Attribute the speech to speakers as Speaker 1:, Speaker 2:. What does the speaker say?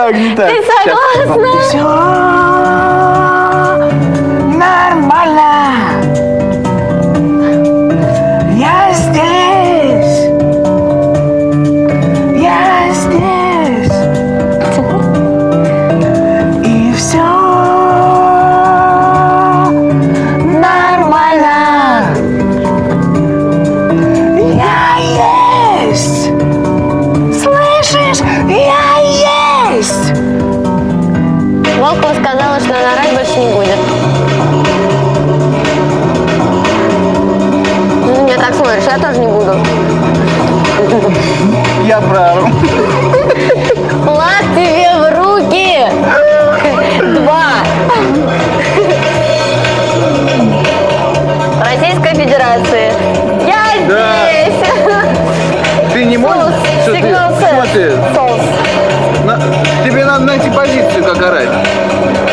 Speaker 1: так, не так.
Speaker 2: Ты согласна?
Speaker 1: Все нормально. Я здесь. Я здесь. И все нормально. Я есть. Слышишь? Я есть.
Speaker 2: Волкова сказала, что она орать больше не будет. Ты на меня так смотришь, я тоже не буду.
Speaker 1: Я прав.
Speaker 2: Влад, тебе в руки! 2. Российской Федерации. Я
Speaker 1: Да.
Speaker 2: здесь!
Speaker 1: Ты не можешь? Что ты?
Speaker 2: Сигнал
Speaker 1: Смотри,
Speaker 2: Соус.
Speaker 1: тебе надо найти позицию, как орать.